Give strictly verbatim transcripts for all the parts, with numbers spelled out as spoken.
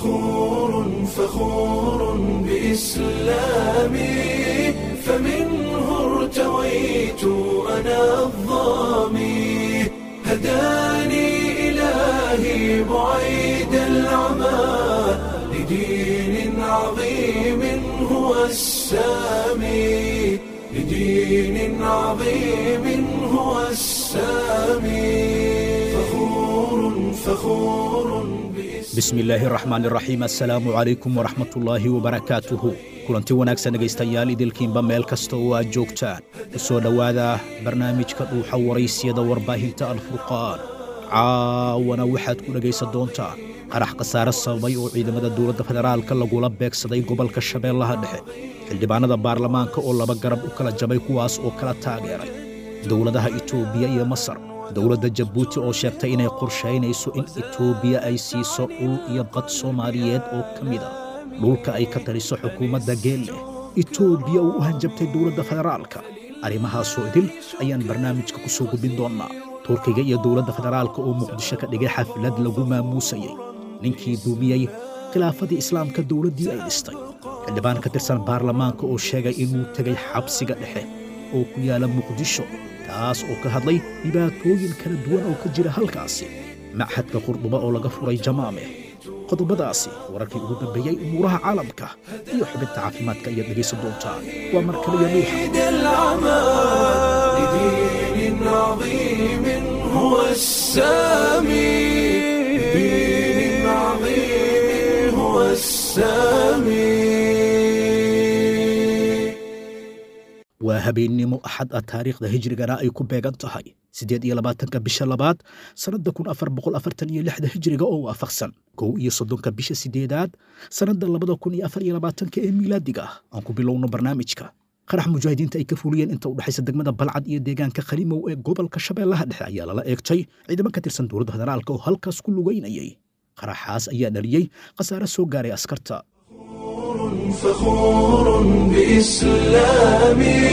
فخور فخور بإسلامي فمنه ارتويت أنا الضامي هداني إلهي بعيد العمى لدين عظيم هو السامي لدين عظيم هو السامي فخور فخور بسم الله الرحمن الرحيم السلام عليكم ورحمة الله وبركاته kulanti wanaagsan dhegaystayaal idilkiinba meel kasta oo aad joogtaan ku soo dhowaada barnaamijka dhuuxa waraysiyada warbaahinta alfurqaan caawana waxaad ku dhegaysan doontaan qarax khasaare sababay oo ciidamada dowladda federaalka lagula beegsaday gobolka shabeellaha dhexe xildhibaanada baarlamaanka oo laba garab u kala jabay kuwaas oo kala taageeray dowladaha itoobiya iyo masar dowladda jabuuti oo sheegtay inay qorshaynayso in itoobiya ay siiso dhul iyo bad soomaaliyeed oo ka mid ah dhulka ay ka taliso xukuumadda geelle itoobiya oo u hanjabtay dowladda federaalka arrimahaasoo idil ayaan barnaamijka ku soo gudbin doonnaa turkiga iyo dowladda federaalka oo muqdisho ka dhigay xaflad lagu maamuusayey ninkii duumiyey khilaafadii islaamka dowladdii ay dhistay xildhibaan ka tirsan baarlamaanka oo sheegay inuu tegay xabsiga dhexe oo ku yaala muqdisho kaas oo ka hadlay dhibaatooyin kala duwan oo ka jira halkaasi machadka qurduba oo laga furay jamaameh qodobadaasi wararkii ugu dambeeyey umuuraha caalamka iyo xubinta caafimaadka ayaad dhegaysan doontaan waa mar kale waa habeennimo axad ah taariikhda hijrigana ay ku beegan tahay siddeed iyo labaatanka bisha labaad sannadda kun afar boqol afartan iyo lixda hijriga oo waafaqsan kow iyo soddonka bisha siddeedaad sannadda labada kun iyo afar iyo labaatanka ee miilaadiga ah aan ku bilowno barnaamijka qarax mujaahidiinta ay ka fuliyeen inta u dhexaysa degmada balcad iyo deegaanka khalimow ee gobolka shabeellaha dhexe ayaa lala eegtay ciidamo ka tirsan dowladda federaalka oo halkaas ku lugaynayay qaraxaas ayaa dhaliyey khasaare soo gaaray askarta فخور بإسلامي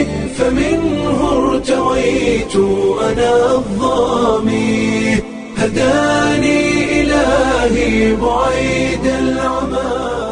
فمنه ارتويت أنا الضامي هداني إلهي بعيد العمى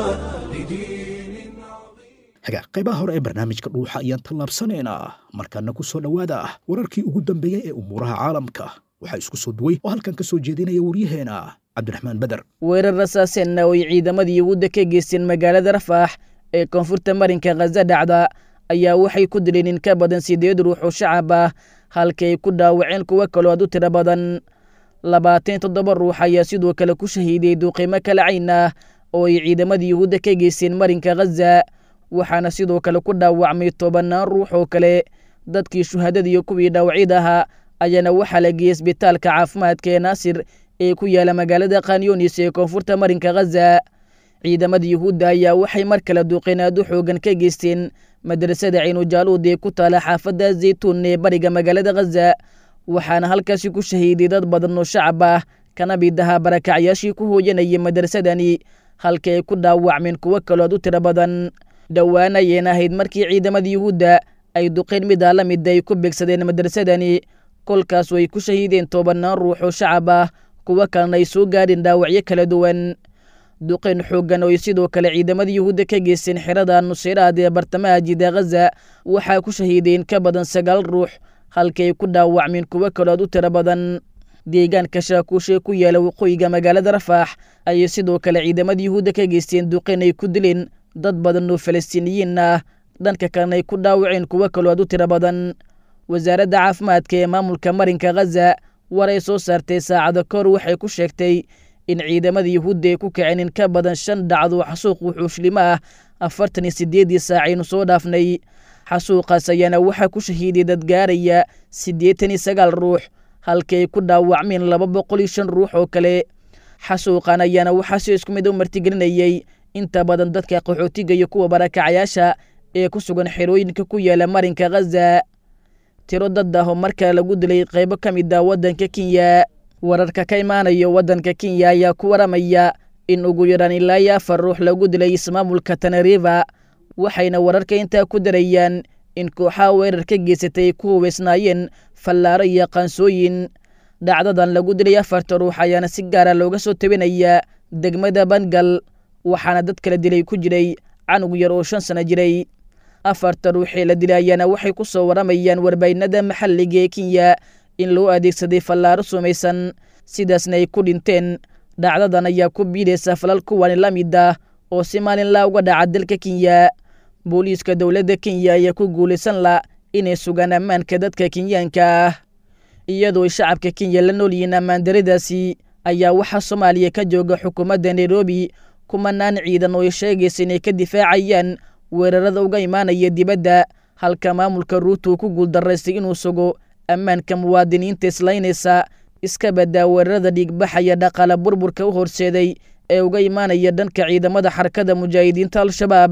لدين عظيم hagaa qaybaha hore ee barnaamijka dhuuxa ayaan tallaabsanaynaa markaana ku soo dhowaada wararkii ugu dambeeyey ee umuuraha caalamka waxaa isku soo duway oo halkan ka soo jeedinaya waryaheena cabdiraxmaan beder weerar rasaaseenna oo ay ciidamadii yuhuudda ka geysteen magaalada rafaax ee koonfurta marinka khaza dhacda ayaa waxay ku dileen in ka badan siddeed ruux oo shacab ah halkii ay ku dhaawaceen kuwo kaloo aad u tiro badan labaatan toddoba ruux ayaa sidoo kale ku shahiiday duuqiimo kala cayn ah oo ay ciidamadii yuhuudda ka geysteen marinka khaza waxaana sidoo kale ku dhaawacmay tobannaan ruux oo kale dadkii shuhadada iyo kuwii dhaawacyada ahaa ayaana waxaa la geeyey isbitaalka caafimaadka ee naasir ee ku yaala magaalada khanyonis ee koonfurta marinka khaza ciidamada yuhuudda ayaa waxay mar kale duuqeen aad u xoogan ka geysteen madrasada ciinujaaluud ee ku taala xaafadda zaytuun ee bariga magaalada khaza waxaana halkaasi ku shahiiday dad badan oo shacab ah kana mid ahaa barakacyaashii ku hooyanayay madrasadani halka ay ku dhaawacmeen kuwo kaloo aad u tiro badan dhowaan ayeen ahayd markii ciidamada yuhuudda ay duqeen midaa la mid ay ku beegsadeen madrasadani kolkaas oo ay ku shahiideen tobannaan ruux oo shacab ah kuwo kalena ay soo gaadheen dhaawacyo kala duwan duqeen xooggan oo ay sidoo kale ciidamada yuhuudda ka geysteen xerada nusayraad ee bartamaha jida khaza waxaa ku shahiideen ka badan sagaal ruux halkii ay ku dhaawacmeen kuwo kaloo aad u tiro badan deegaanka shaakuushe ku yaala waqooyiga magaalada rafaax ayay sidoo kale ciidamada yuhuudda ka geysteen duqeen ay ku dileen dad badan oo falastiiniyiin ah dhanka kalena ay ku dhaawaceen kuwo kaloo aad u tiro badan wasaaradda caafimaadka ee maamulka marinka khaza war ay soo saartay saacado kahor waxay ku sheegtay in ciidamada yuhuudda ay ku kaceen in ka badan shan dhacdo xasuuq wuxuushlimo ah afartan iyo siddeeddii saacaynu soo dhaafnay xasuuqaas ayaana waxaa ku shahiiday dad gaaraya siddeetan iyo sagaal ruux halkii ay ku dhaawacmeen laba boqol iyo shan ruux oo kale xasuuqan ayaana waxaa si isku mid u martigelinayay inta badan dadka qaxootiga iyo kuwa barakacayaasha ee ku sugan xerooyinka ku yaala marinka khaza tiro dad ah oo markaa lagu dilay qaybo ka mid ah waddanka kenya wararka ka imaanaya waddanka kenya ayaa ku waramaya in ugu yaraan ilaa iyo afar ruux lagu dilay ismaamulka tanariva waxayna wararka intaa ku darayaan in kooxaha weerar ka geysatay ay ku hubaysnaayeen fallaaro iyo qaansooyin dhacdadan lagu dilay afarta ruux ayaana si gaara looga soo tabinayaa degmada bangal waxaana dad kala dilay ku jiray canug yar oo shan sano jiray afarta ruuxii la dilay ayaana waxay ku soo waramayaan warbaahinada maxalliga ee kenya in loo adeegsaday fallaaro sumaysan sidaasna ay ku dhinteen dhacdadan ayaa ku biidaysa falal kuwani la mid ah oo si maalinlaa uga dhaca dalka kenya booliiska dowladda kenya ayaa ku guulaysan la inay sugaan ammaanka dadka kenyaanka ah iyadoo shacabka kenya la nool yihiin ammaandaradaasi ayaa waxaa soomaaliya ka jooga xukuumadda nairobi kumanaan ciidan oo ay sheegaysa inay ka difaacayaan weerarada uga imaanaya dibadda halka maamulka ruuto uu ku guuldaraystay inuu sugo ammaanka muwaadiniinta islaynaysa iska baddaa weerarada dhiigbaxaya dhaqaale burburka u horseeday ee uga imaanaya dhanka ciidamada xarakada mujaahidiinta al-shabaab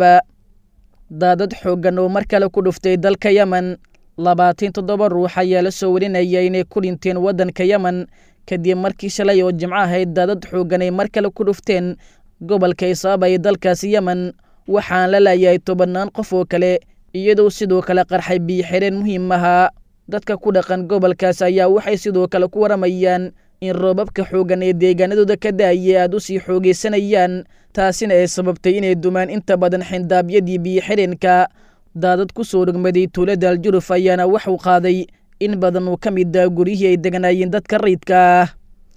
daadad xooggan oo mar kale ku dhuftay dalka yemen labaatan toddoba ruux ayaa la soo warinaya inay ku dhinteen waddanka yemen kadib markii shalay oo jimco ahayd daadad xooggan ay mar kale ku dhufteen gobolka isaaba ee dalkaasi yemen waxaan la laayahay tobannaan qof oo kale iyadoo sidoo kale qarxay biyo-xireen muhiim ahaa dadka ku dhaqan gobolkaas ayaa waxay sidoo kale ku waramayaan in roobabka xooggan ee deegaanadooda ka da'aya aad u sii xoogaysanayaan taasina ay sababtay inay dumaan inta badan xindaabyadii biyo-xireenka daadad ku soo rogmaday tuulada aljuruf ayaana waxuu qaaday in badan uu ka mid ah guryihii ay deganaayeen dadka rayidka ah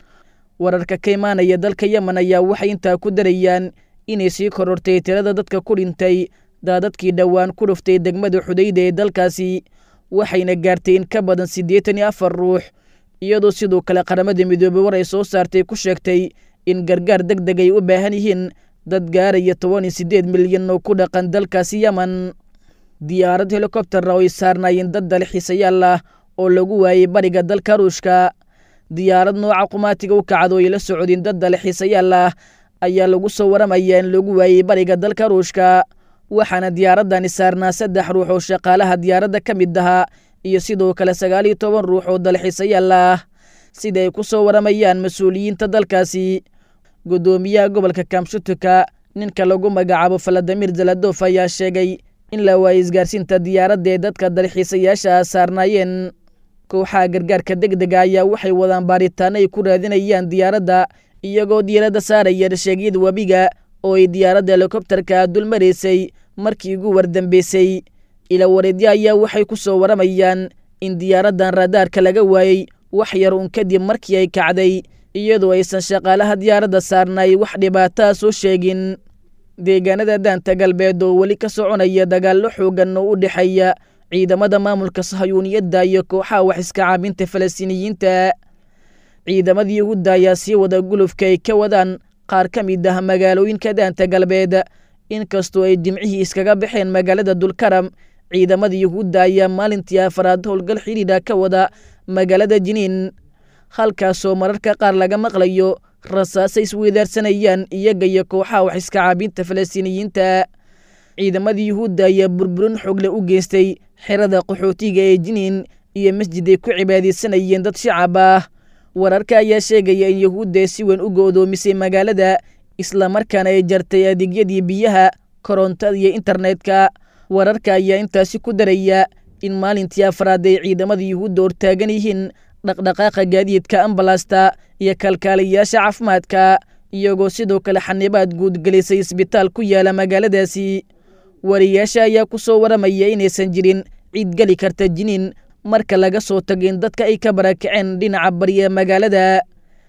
wararka ka imaanaya dalka yemen ayaa waxay intaa ku darayaan inay sii korortay tirada dadka ku dhintay daadadkii dhowaan ku dhuftay degmada xudayda ee dalkaasi waxayna gaartay in ka badan siddeetan iyo afar ruux iyadoo sidoo kale qaramada midoobey war ay soo saartay ku sheegtay in gargaar deg deg ay u baahan yihiin dad gaaraya toban iyo siddeed milyan oo ku dhaqan dalkaasi yemen diyaarad helikobtera oo ay saarnaayeen dad dalxiisayaal ah oo lagu waayey bariga dalka ruushka diyaarad nooca qumaatiga u kacad oo ay la socodeen dad dalxiisayaal ah ayaa lagu soo waramayaa in lagu waayey bariga dalka ruushka waxaana diyaaradani saarnaa saddex ruux oo shaqaalaha diyaaradda ka mid ahaa iyo sidoo kale sagaal iyo toban ruux oo dalxiisayaal ah sida ay ku soo waramayaan mas-uuliyiinta dalkaasi guddoomiyaha gobolka kamshutuka ninka lagu magacaabo faladimir zaladof ayaa sheegay in la waayey isgaarsiinta diyaaradda ee dadka dalxiisayaasha saarnaayeen kooxaha gargaarka deg dega ayaa waxay wadaan baaritaano ay ku raadinayaan diyaaradda iyagoo diiradda saaraya sheegyada webiga oo ay diyaaradda helikobterka dul maraysay markii ugu wardambeysay ila wareedyo ayaa waxay ku soo waramayaan in diyaaraddan raadaarka laga waayey wax yar uun kadib markii ay kacday iyadoo aysan shaqaalaha diyaaradda saarnaay wax dhibaataa soo sheegin deegaanada daanta galbeed oo weli ka soconaya dagaallo xooggan oo u dhexeeya ciidamada maamulka sahayuuniyadda iyo kooxaha wax iska caabinta falastiiniyiinta ciidamada yuhuudda ayaa sii wada gulufka ay ka wadaan qaar ka mid ah magaalooyinka daanta galbeed inkastoo ay jimcihii iskaga baxeen magaalada dulkaram ciidamada yuhuudda ayaa maalintii afaraad howlgal xidhiidha ka wada magaalada jiniin halkaasoo mararka qaar laga maqlayo rasaasay isweydaarsanayaan iyaga iyo kooxaha wax iska caabinta falastiiniyiinta ciidamada yuhuudda ayaa burburin xoogle u geystay xerada qaxootiga ee jiniin iyo masjid ay ku cibaadaysanayeen dad shacab ah wararka ayaa sheegaya in yuhuudda ay si weyn u go'doomisay magaalada islamarkaana ay jartay adeegyadii biyaha korontada iyo internetka wararka ayaa intaasi ku daraya in maalintii afraad ay ciidamada yuhuudda hortaagan yihiin dhaqdhaqaaqa gaadiidka ambalasta iyo kalkaaliyayaasha caafimaadka iyagoo sidoo kale xanibaad guudgelisay isbitaal ku yaala magaaladaasi wariyaasha ayaa ku soo waramaya inaysan jirin ciid geli karta jiniin marka laga soo tago in dadka ay ka barakaceen dhinaca bariya magaalada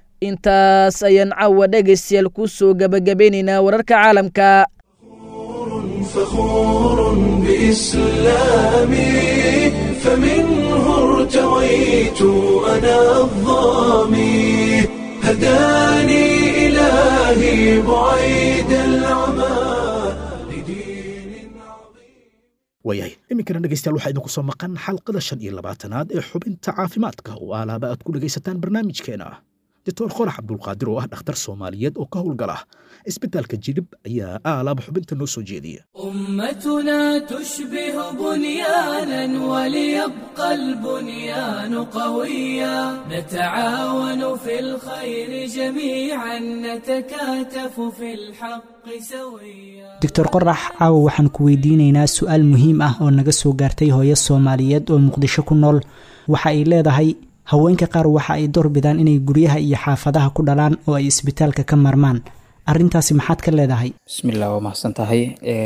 intaas ayaan caawa dhegaystayaal ku soo gabagabeynaynaa wararka caalamka فخور بإسلامي فمنه ارتويت أنا الظامي هداني إلهي بعيد العمى لدين عظيم waayahay iminkana dhegaystayaal waxaa idinku soo maqan xalqada shan iyo labaatanaad ee xubinta caafimaadka oo alaaba aad ku dhegaysataan barnaamijkeena doctor qorax cabdulqaadir oo ah dhakhtar soomaaliyeed oo ka howlgala isbitaalka jilib ayaa aalaaba xubinta noo soo jeediya أمتنا تشبه بنيانا وليبقى البنيان قويا نتعاون في الخير جميعا نتكاتف في الحق سويا doctor qorax caawa waxaan ku weydiinaynaa su-aal muhiim ah oo naga soo gaartay hooyo soomaaliyeed oo muqdisho ku nool waxa ay leedahay haweenka qaar waxa ay door bidaan inay guryaha iyo xaafadaha ku dhalaan oo ay isbitaalka ka marmaan arrintaasi maxaad ka leedahay? bismillah waa mahadsan tahay.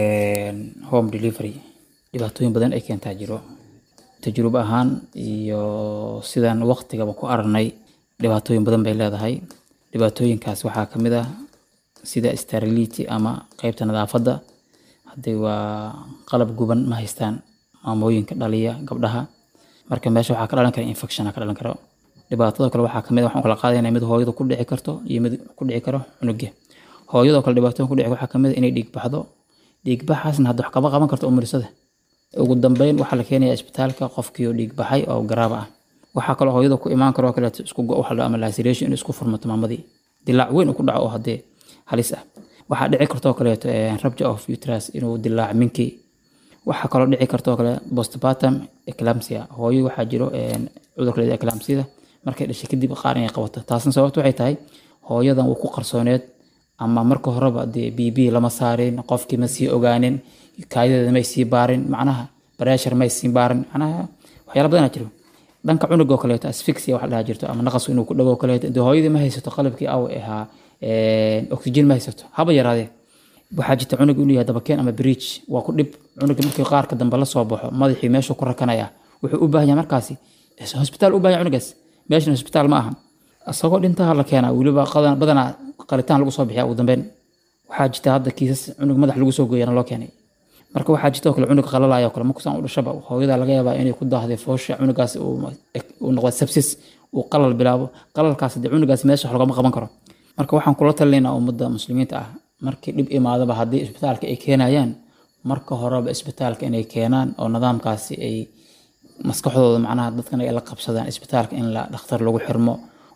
home delivery dhibaatooyin badan ay keentaa jiro, tajrubo ahaan iyo sidaan waqtigaba ku aragnay dhibaatooyin badan bay leedahay. dhibaatooyinkaas waxaa ka mid ah sida sterility ama qaybta nadaafadda. haddii waa qalab guban ma haystaan maamooyinka dhaliya gabdhaha, marka meesha waxaa ka dhalan kara infection ka dhalan karo. dhibaatada kale waxaa kamid ah waxaan kala qaadaynaa mid hooyada ku dhici karto iyo mid ku dhici karo cunuga. hooyada kale dhibaatooyin ku dhici waxaa kamid ah inay dhiig baxdo. dhiig baxaasna hadda wax kama qaban karto umursada. ugu dambeyn waxaa la keenayaa isbitaalka qofkii oo dhiig baxay oo garaab ah. waxaa kaloo hooyada ku imaan karo kale isku go waxa la ama laceration in isku furmato maamadii, dilaac weyn ku dhaco oo hadee halis ah. waxaa dhici karto kale rupture of uterus inuu dilaac minki. waxaa kaloo dhici karto kale postpartum eclampsia. hooyo waxaa jiro cudurka la eclampsia markay dhashay kadib qaar inay qabato. taasna sababtu waxay tahay hooyadan uu ku qarsooneed ama marka horeba dee B B lama saarin, qofkii ma sii ogaanin, kaayadeeda may sii baarin, macnaha pressure may sii baarin, macnaha waxyaalo badan jiro. dhanka cunuga kale asphyxia waxa la jirto ama naqas inuu ku dhago kale dee hooyadii ma haysato qalabkii aw ahaa oxygen ma haysato haba yaraadee. waxaa jirta cunug inuu yahay dabakeen ama bridge, waa ku dhib cunuga markii qaarka dambe la soo baxo madaxii meesha ku rakanaya wuxuu u baahan yahay markaasi hospital u baahan yahay cunugaas. meeshan hospital ma aha, asagoo dhintaha la keenaa weliba qadan badanaa qalitaan lagu soo bixiyaa ugu dambeyn. waxaa jirta hadda kiisas cunug madax lagu soo gooyana loo keenay. marka waxaa jirta kale cunug qalalayo kale ma kusaan u dhashaba hooyada laga yaabaa inay ku daahday foosha cunugaas uu noqdo sepsis uu qalal bilaabo. qalalkaas dee cunugaas meesha wax lagama qaban karo. marka waxaan kula talinaynaa ummadda muslimiinta ah markii dhib imaadaba haddii isbitaalka ay keenayaan marka horeba isbitaalka inay keenaan oo nidaamkaasi ay maskaxdooda macnaha dadkan ay la qabsadaan isbitaalka in la dhakhtar lagu xirmo.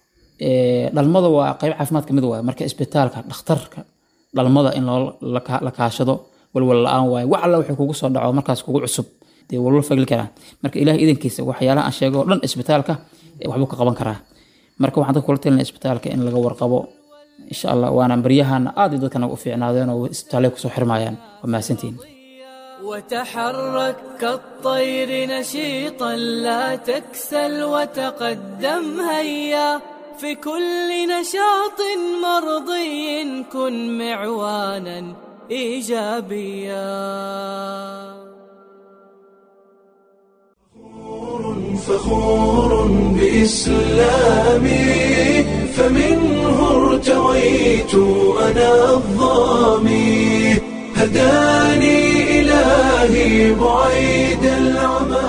dhalmada waa qayb caafimaad ka mid waaye, marka isbitaalka dhakhtarka dhalmada in la kaashado walwal la-aan waaye. wax alla wuxuu kugu soo dhaco markaas kugu cusub dee walwal fagli karaa. marka ilaahay idankiisa waxyaalaha aan sheego oo dhan isbitaalka waxbuu ka qaban karaa. marka waxaan dadka kula talinaa isbitaalka in laga warqabo insha allah. waana baryahana aad iyo dadkana u fiicnaadeen oo isbitaalay kusoo xirmayaan. waa mahadsantihiin. وتحرك كالطير نشيطا لا تكسل وتقدم هيا في كل نشاط مرضي كن معوانا إيجابيا. فخور بإسلامي فمنه ارتويت أنا الظامي هداني إلهي بعيد العمى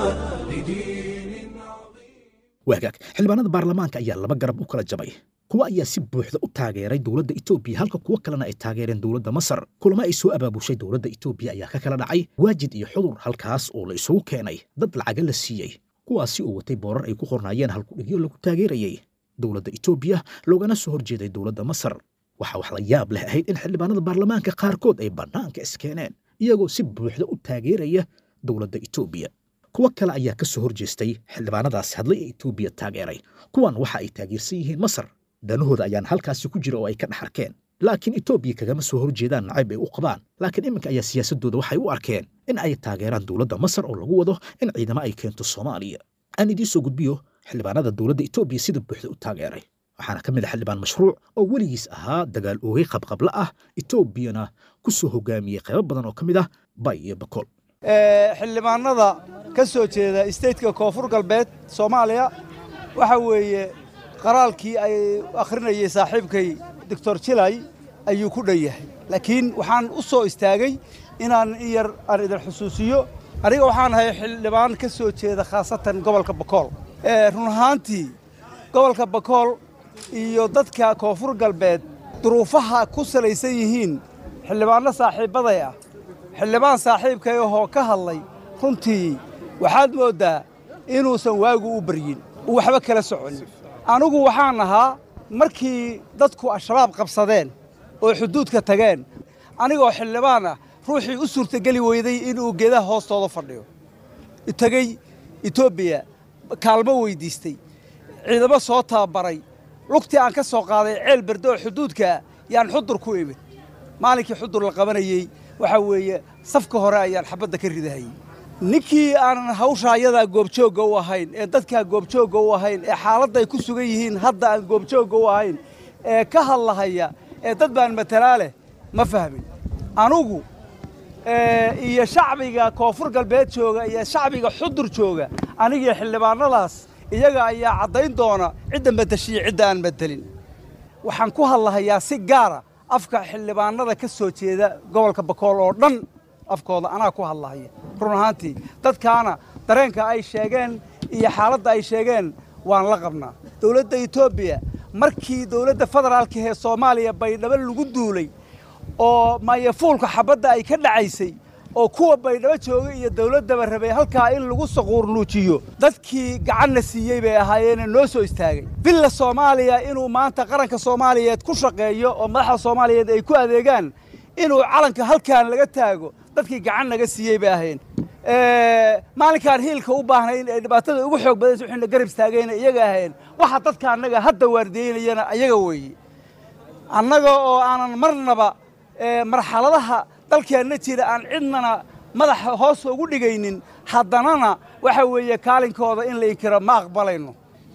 لدين عظيم. waagaag xildhibaanada baarlamaanka ayaa laba garab u kala jabay. kuwa ayaa si buuxda u taageeray dowladda Itoobiya halka kuwa kalena ay taageereen dowladda Masar. kulama ay soo abaabushay dowladda Itoobiya ayaa ka kala dhacay Waajid iyo Xudur, halkaas oo la isugu keenay dad lacag la siiyay kuwaasi oo watay boorar ay ku qornaayeen halku dhigyo lagu taageerayay dowladda Itoobiya loogana soo horjeeday dowladda Masar. waxa wax la yaab leh ahayd in xildhibaanada baarlamaanka qaarkood ay banaanka iskeeneen iyagoo si buuxda u taageeraya dowladda Itoobiya. kuwa kale ayaa ka soo horjeestay xildhibaanadaas hadlay ee Itoobiya taageeray. kuwan waxa ay taageersan yihiin Masar, danahooda ayaan halkaasi ku jira oo ay ka dhaxarkeen. laakiin Itoobiya kagama soo horjeedaan nacayb ay u qabaan. laakiin iminka ayaa siyaasadooda waxay u arkeen in ay taageeraan dowladda Masar oo lagu wado in ciidamo ay keento Soomaaliya. aan idin soo gudbiyo xildhibaanada dowladda Itoobiya sida buuxda u taageeray. waxaana ka mid ah xildhibaan mashruuc oo weligiis ahaa dagaal oogay qabqabla ah Itoobiyana ku soo hogaamiyey qaybo badan oo ka mid ah Bay iyo Bakool. xildhibaanada ka soo jeeda stateka koonfur galbeed Soomaaliya waxa weeye qaraalkii ay akhrinayay saaxiibkay doctor Jilay ayuu ku dhayahay. laakiin waxaan u soo istaagay inaan iyar aan idin xusuusiyo aniga waxaan ahay xildhibaan ka soo jeeda khaasatan gobolka Bakool. ee run ahaantii gobolka Bakool iyo dadka koonfur galbeed duruufaha ku salaysan yihiin xildhibaano saaxiibaday ah xildhibaan saaxiibkay oo ka hadlay runtii waxaad moodaa inuusan waagu u baryin waxba kala soconin. anigu waxaan ahaa markii dadku al-shabaab qabsadeen oo xuduudka tageen anigoo xildhibaan ah ruuxii u suurtageli weyday inuu geedaha hoostooda fadhiyo tagay Itoobiya kaalmo weydiistay ciidamo soo tababaray lugtii aan ka soo qaaday ceel bardo xuduudka yaan xudur ku imid. maalinkii xudur la qabanayay waxa weeye safka hore ayaan xabadda ka ridahay. ninkii aan hawshaayada goobjooga u ahayn ee dadka goobjooga u ahayn ee xaaladda ay ku sugan yihiin hadda aan goobjooga u ahayn ee ka hadlahaya ee dad baan matalaa leh ma fahmin anugu iyo shacbiga koonfur galbeed jooga iyo shacbiga xudur jooga aniga xildhibaanadaas iyaga ayaa caddayn doona cidda matashiya cidda aan matelin waxaan ku hadlahayaa si gaara afka xildhibaanada ka soo jeeda gobolka bakool oo dhan afkooda anaa ku hadlahaya run ahaantii dadkaana dareenka ay sheegeen iyo xaaladda ay sheegeen waan la qabnaa dowladda etoobiya markii dowladda federaalka ee soomaaliya baydhabo lagu duulay oo maayafuulka xabadda ay ka dhacaysay oo kuwa baydhabo jooga iyo dowladdaba rabay halkaa in lagu saquurnuujiyo dadkii gacanna siiyey bay ahaayeene noo soo istaagay billa soomaaliya inuu maanta qaranka soomaaliyeed ku shaqeeyo oo madaxda soomaaliyeed ay ku adeegaan inuu calanka halkaan laga taago dadkii gacan naga siiyey bay ahayn maalinkaan hiilka u baahnayn ee dhibaatada ugu xoog badaysa wixina garab istaagayna iyaga ahayn waxa dadka annaga hadda waardiyeynayana ayaga weeye annaga oo aanan marnaba marxaladaha dalkeenna jira aan cidnana madaxa hoos ugu dhigaynin haddanana waxa weeye kaalinkooda in la inkiro ma aqbalayno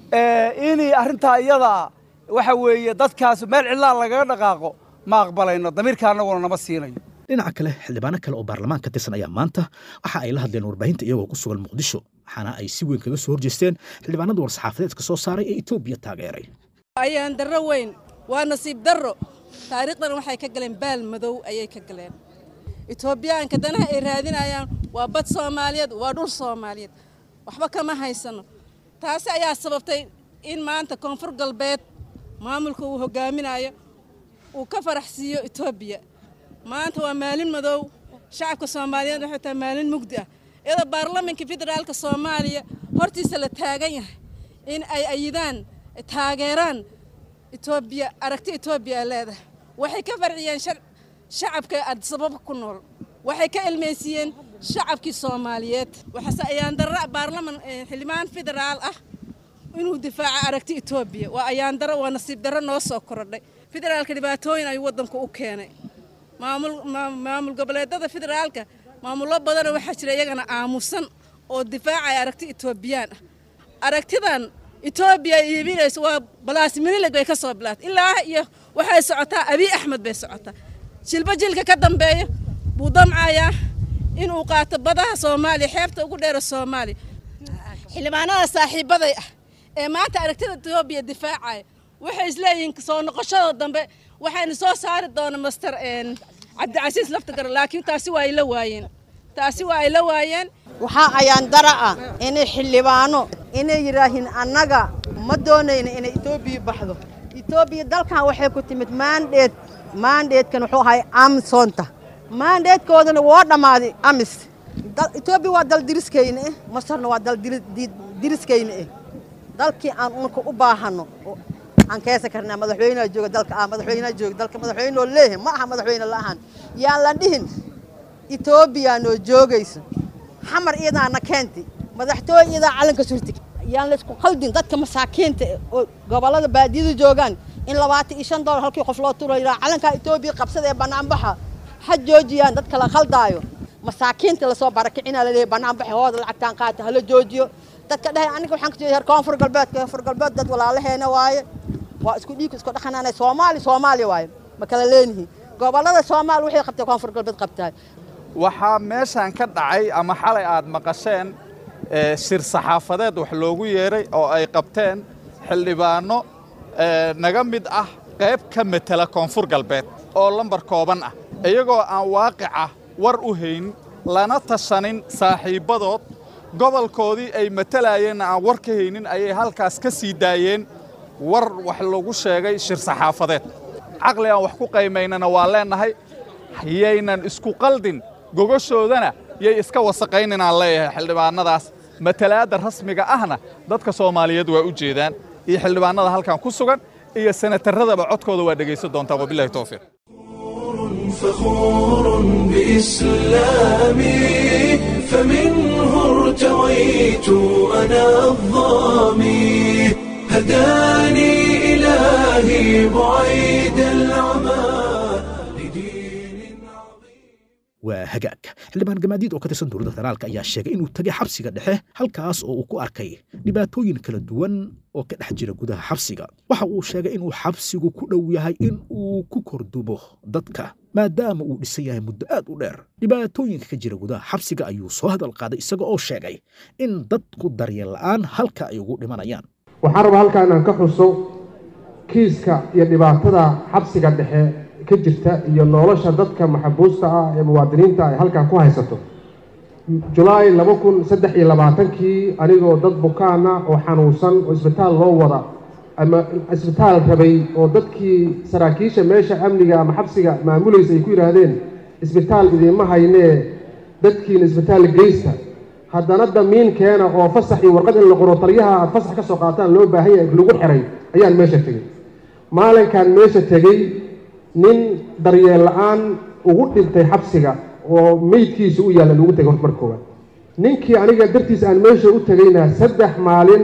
inay arrintaa iyadaa waxa weeye dadkaas meel cidlaa lagaga dhaqaaqo ma aqbalayno damiirka annaguna nama siinayo dhinaca kale xildhibaano kale oo baarlamaan ka tirsan ayaa maanta waxa ay la hadleen warbaahinta iyagoo ku sugan muqdisho waxaana ay si weyn kaga soo horjeesteen xildhibaanada war-saxaafadeedka soo saaray ee etoobiya taageeray ayaan darro weyn waa nasiib darro taariikhdan waxay ka galeen baal madow ayay ka galeen etoobiyaanka danaha ay raadinayaan waa bad soomaaliyeed waa dhul soomaaliyeed waxba kama haysano taasi ayaa sababtay in maanta koonfur galbeed maamulka uu hogaaminayo uu ka faraxsiiyo etoobiya maanta waa maalin madow shacabka soomaaliyeed waxay tahay maalin mugdi ah iyadoo baarlamaanka federaalka soomaaliya hortiisa la taagan yahay in ay ayidaan taageeraan etoobiya aragti etoobiya leedahay waxay ka farciyeen shacabka Addis Ababa ku nool waxay ka ilmeysiyeen shacabkii Soomaaliyeed waxaase ayaan darra baarlamaan xildhibaan federaal ah inuu difaaco aragti etoobiya waa ayaan darra waa nasiib darro noo soo korodhay federaalka dhibaatooyin ay wadanku u keenay maamul maamul goboleedada federaalka maamulo badan waxa jira iyagana aamusan oo difaacay aragti etoobiyaan ah aragtidan etoobiya iyo bilays waa balaasminilig bay ka soo bilaat ilaa iyo waxay socotaa abi axmed bay socotaa jilba jilka ka dambeeyo buu damcaya in uu qaato badaha Soomaaliya xeebta ugu dheer Soomaaliya xildhibaanada saaxiibaday ah ee maanta aragtida etoobiya difaacay waxay isleeyihiin soo noqoshada dambe waxaan soo saari doona master een Cabdicasiis Laftagar laakiin taasi waa ila waayeen taasi waa ila waayeen waxa ayaan dara ah in xildhibaano inay yiraahin annaga ma doonayna in Ethiopia baxdo Ethiopia dalkan waxay ku timid mandate mandate kan wuxuu ahay amsonta mandate koodana waa dhamaaday amis Ethiopia waa dal diriskayna Masarna waa dal diriskayna dalkii aan unka u baahano aan keesa karnaa madaxweynaha jooga dalka ah madaxweynaha jooga dalka madaxweynaha leeyahay ma aha madaxweyne la'aan yaa la dhihin Ethiopia noo joogayso xamar iyadaana keenti madaxtooyada calanka surtig yaan la isku qaldin dadka masaakiinta oo gobolada baadiyada joogan in labaatan iyo shan dollar halkii qof loo tuuray calanka Ethiopia qabsadee banaan baxa had joojiyaan dadka la khaldaayo masaakiinta la soo barakicina la leeyahay banaan baxa hooda lacagtaan qaata hala joojiyo dadka dhahay aniga waxaan ka jeedaa koonfur galbeed koonfur galbeed dad walaalaheena waaye waa isku dhiig isku dhaqanaanay Soomaali Soomaali waaye ma kala leenahay gobolada Soomaali waxay qabtay koonfur galbeed qabtay waxa meeshan ka dhacay ama xalay aad maqasheen ee shir saxaafadeed wax loogu yeeray oo ay qabteen xildhibaano ee naga mid ah qayb ka metela koonfur galbeed oo lambar kooban ah iyagoo aan waaqica war u hayn lana tashanin saaxiibadood gobolkoodii ay matalayeen aan war ka haynin ayay halkaas ka sii daayeen war wax lagu sheegay shir saxaafadeed aqli aan wax ku qiimeynana waa leenahay hayaynan isku qaldin gogoshoodana yay iska wasaqaynayaan leeyahay xildhibaanadaas matalaada rasmiga ahna dadka Soomaaliyeed waa u jeedaan iyo xildhibaanada halkan ku sugan iyo senataradaba codkooda waa dhageysan doontaa wabillahi tawfiiq فخور بإسلامي فمنه ارتويت أنا الظامي هداني إلهي بعيد العمى لدين عظيم waa hagaag xildhibaan gamaadiid oo ka tirsan dowladda federaalka ayaa sheegay inuu tagay xabsiga dhexe halkaas oo uu ku arkay dhibaatooyin kala duwan oo ka dhex jira gudaha xabsiga waxa uu sheegay inuu xabsigu ku dhow yahay in uu ku kordumo dadka maadaama uu dhisan yahay muddo aad u dheer dhibaatooyinka ka jira gudaha xabsiga ayuu soo hadal qaaday isaga oo sheegay in dadku daryeel la'aan halka ay ugu dhimanayaan waxaan rabaa halkaa inaan ka xuso kiiska iyo dhibaatada xabsiga dhexe ka jirta iyo nolosha dadka maxbuusta ah ee muwaadiniinta ay halkaa ku haysato julaay laba kun saddex iyo labaatankii anigoo dad bukaana oo xanuunsan oo isbitaal loo wada ama isbitaal rabay oo dadkii saraakiisha meesha amniga ama xabsiga maamulaysa ay ku yidhaahdeen isbitaal idiinma haynee dadkiina isbitaal geysta haddana damiin keena oo fasax iyo warqad in la qoro taliyaha aad fasax ka soo qaataan loo baahan yahay lagu xiray ayaan meesha tegey maalinkan meesha tegey nin daryeel la'aan ugu dhintay xabsiga oo meydkiisa u yaalla lagu tegay horta marka koowaad ninkii aniga dartiis aan meesha u tegayna saddex maalin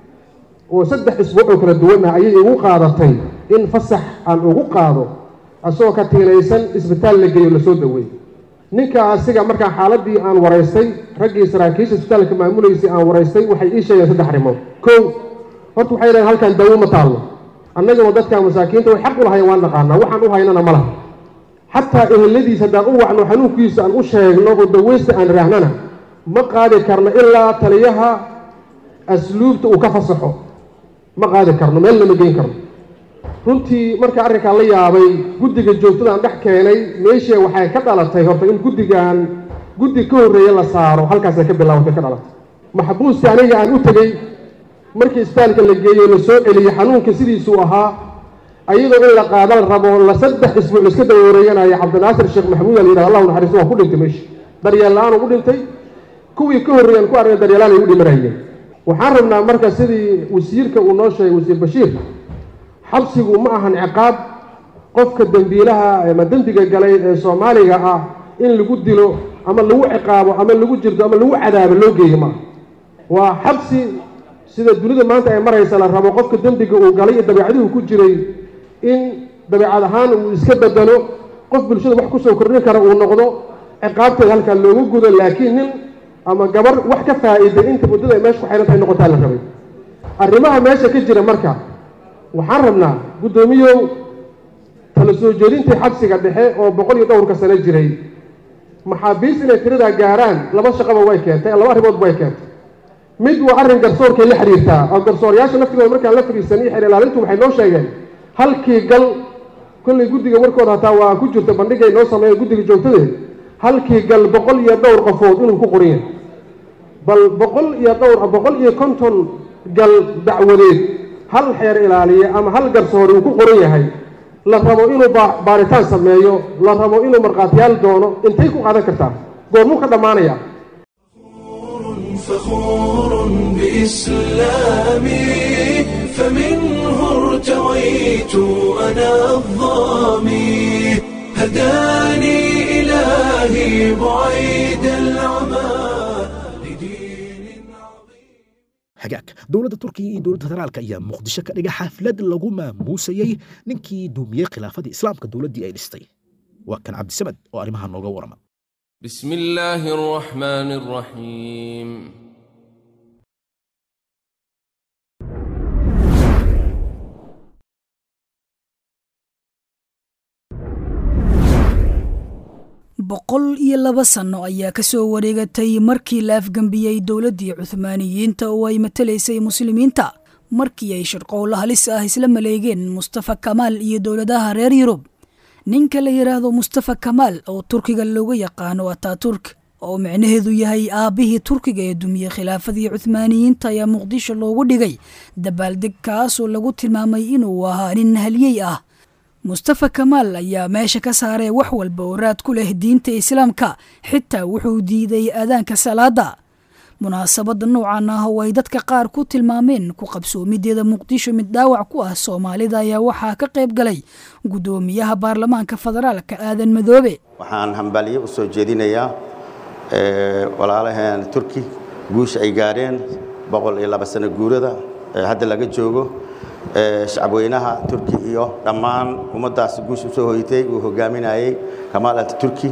oo saddex isbuuc oo kala duwanna ayay igu qaadatay in fasax aan ugu qaado asagoo ka tiinaysan isbitaal la geeyo lasoo daweey ninka asiga markaa xaaladii aan waraystay raggii saraakiisha isbitaalka maamulaysay aan waraystay waxay ii sheegeen saddex arrimood kow horta waxay yidhahdeen halkan dawo ma taallo annaguna dadka masaakiinta way xaq u lahayn waan naqaanaa waxaan u haynana ma laha xataa eheladiisa haddaan u wacno xanuunkiisa aan u sheegno oo daweysta aan raahnana ma qaadi karno ilaa taliyaha asluubta uu ka fasaxo ma qaadi karno meel lama geyn karno runtii marka arrinkaan la yaabay guddiga joogtadaan dhex keenay meeshii waxay ka dhalatay horta in guddigan guddi ka horreeya la saaro halkaasay ka bilaabatay ka dhalatay maxbuusti aniga aan u tegey markii isbitaalka la geeyey la soo celiyey xanuunka sidiisuu ahaa ayadoo in la qaadan rabo la saddex isbuuc iska dawareeganaya cabdinaasir sheekh maxamuud la yidhahdo allahu naxariisto waa ku dhintay meesha daryeel la'aan ugu dhintay kuwii ka horreeyaan ku arnay daryeelaan ay u dhimanayeen waxaan rabnaa marka sidii wasiirka uu noo sheegay wasiir bashiir xabsigu ma ahan ciqaab qofka dembiilaha ama dembiga galay ee soomaaliga ah in lagu dilo ama lagu ciqaabo ama lagu jirdo ama lagu cadaabo loo geeyo maaha waa xabsi sida dunida maanta ay maraysa la rabo qofka dembiga uu galay iyo dabeecadihuu ku jiray in dabeecad ahaan uu iska bedelo qof bulshada wax ku soo kordhin kara uu noqdo ciqaabteeda halkaa loogu gudo laakiin nin ama gabar wax ka faa'iiday inta muddada ay meesha ku xayran tahay noqotaa la rabay arrimaha meesha ka jira marka waxaan rabnaa guddoomiyow tala soo jeedintii xabsiga dhexe oo boqol iyo dhowrka sano jiray maxaabiist inay tiradaa gaaraan laba shaqaba way keentay laba arrimood way keentay mid waa arrin garsoorkay la xiriirtaa oo garsoorayaasha laftigooda markaan la fadhiisan iyo xeer ilaalintu waxay noo sheegeen halkii gal kollay guddiga warkooda hataa waa ku jirta bandhigay noo sameeya guddiga joogtadeed halkii gal boqol iyo dhowr qofood inuu ku qoran yahay bal boqol iyo dhowr boqol iyo konton gal dacwadeed hal xeer ilaaliye ama hal garsoore uu ku qoran yahay la rabo inuu baaritaan sameeyo la rabo inuu markhaatiyaal doono intay ku qaadan kartaa goormuu ka dhammaanaya فخور بإسلامي فمنه ارتويت أنا الظامي هداني إلهي بعيد العمى hagaag dowladda turkiya iyo dowladda federaalka ayaa muqdisho ka dhiga xaflad lagu maamuusayey ninkii duumiyey khilaafadii islaamka dowladdii ay dhistay waa kan cabdisamad oo arrimaha nooga warama بسم الله الرحمن الرحيم boqol iyo laba sano ayaa ka soo wareegatay markii la afgambiyey dowladdii cuthmaaniyiinta oo ay matalaysay muslimiinta markii ay shirqowlo halis ah isla maleegeen mustafa kamaal iyo dowladaha reer yurub ninka la yidhaahdo mustafa kamaal oo turkiga looga yaqaano ataaturk oo micnaheedu yahay aabbihii turkiga ee dumiyey khilaafadii cuthmaaniyiinta ayaa muqdisho loogu dhigay dabaaldeg kaasoo lagu tilmaamay inuu ahaa nin halyey ah mustafa kamaal ayaa meesha ka saaree wax walba oo raad ku leh diinta islaamka xitaa wuxuu diiday aadaanka salaada munaasabada noocan ah oo ay dadka qaar ku tilmaameen ku qabsoomideeda muqdisho mid dhaawac ku ah soomaalida ayaa waxaa ka qayb galay gudoomiyaha baarlamaanka federaalka aadan madoobe waxaan hambalyo u soo jeedinayaa walaalaheen turki guusha ay gaareen boqol iyo laba sano guurada hadda laga joogo shacabweynaha turki iyo dhammaan ummadaas guush u soo hoytay uu hogaaminayay kamaal ataturki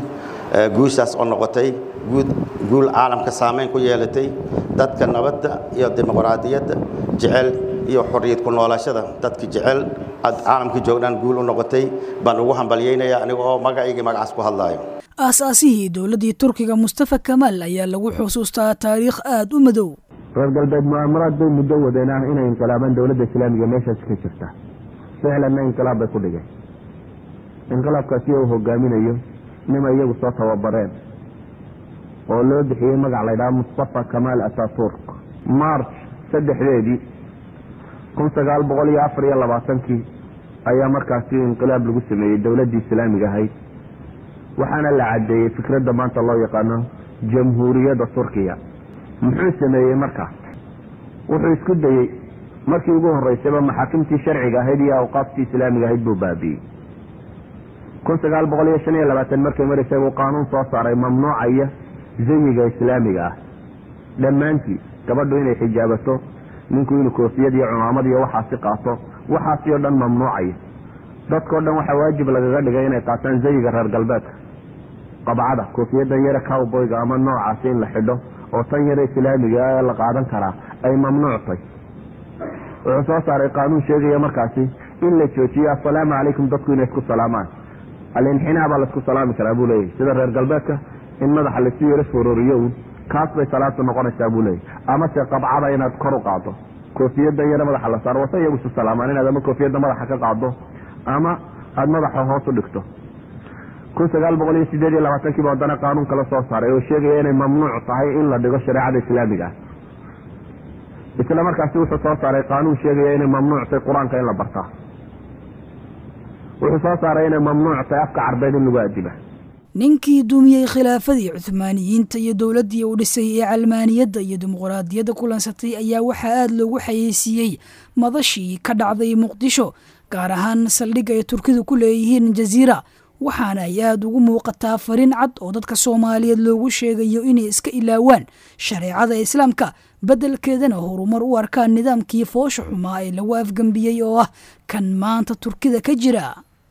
guushaas oo noqotay guul caalamka saameyn ku yeelatay dadka nabadda iyo dimuqraadiyadda jecel iyo xorriyad ku noolashada dadka jecel caalamka joognaan guul u noqotay baan ugu hambalyeynaya aniga oo magacayga magacaas ku hadlaayo aasaasihii dowladdii turkiga mustafa kamaal ayaa lagu xusuustaa taariikh aad u madow reer galbeed mu'aamaraad bay muddo wadeen ah inay inqilaabaan dowladda islaamiga meeshaas ka jirta ficlanna inqilaab bay ku dhigeen inqilaabkaasi uu hogaaminayo nima iyagu soo tababareen oo loo bixiyey magac laydhaha mustafa kamaal ataturk march saddexdeedii kun sagaal boqol iyo afar iyo labaatankii ayaa markaasi inqilaab lagu sameeyey dowladdii islaamiga ahayd waxaana la caddeeyey fikradda maanta loo yaqaano jamhuuriyadda turkiya muxuu sameeyey markaas wuxuu isku dayey markii ugu horreysayba maxaakimtii sharciga ahayd iyo awqaaftii islaamiga ahayd buu baabi'ey kun sagaal boqol iyo shan iyo labaatan markay maraysay uu qaanuun soo saaray mamnuucaya zayiga islaamiga ah dhammaantii gabadhu inay xijaabato ninku inuu koofiyad iyo cumaamad iyo waxaasi qaato waxaasi oo dhan mamnuucaya dadkao dhan waxaa waajib lagaga dhigay inay qaataan zayiga reer galbeedka qabcada koofiyaddan yare cowboyga ama noocaasi in la xidho oo tan yare islaamiga ee la qaadan karaa ay mamnuuctay wuxuu soo saaray qaanuun sheegaya markaasi in la joojiyo assalaamu calaykum dadku inay isku salaamaan alinxinaa baa laisku salaami karaa buu leeyahy sida reer galbeedka in madaxa laisu yaro fororiyo un kaas bay salaamtu noqonaysaa buu leeyahy amase qabcada inaad kor u qaado koofiyadda yare madaxa la saaro wase iyagu isu salaamaan inaad ama koofiyadda madaxa ka qaado ama aada madaxa hoos u dhigto kun sagaal boqol iyo sideed iyo labaatankiiba haddana qaanuun kala soo saaray oo sheegaya inay mamnuuc tahay in la dhigo shareecada islaamiga ah isla markaasi wuxuu soo saaray qaanuun sheegaya inay mamnuuc tahay qur-aanka in la bartaa wuxuu soo saaray inay mamnuuc tahay afka carbeed in lagu aadiba ninkii duumiyey khilaafadii cuhmaaniyiinta iyo dowladdii uu dhisay ee calmaaniyadda iyo dimuqraadiyadda kulansatay ayaa waxaa aada loogu xayeysiiyey madashii ka dhacday muqdisho gaar ahaan saldhig ay turkidu ku leeyihiin jaziira waxaana ay aada ugu muuqataa fariin cad oo dadka soomaaliyeed loogu sheegayo inay iska ilaawaan shareecada islaamka beddelkeedana horumar u arkaan nidaamkii foosha xumaa ee lagu afgembiyey oo ah kan maanta turkida ka jira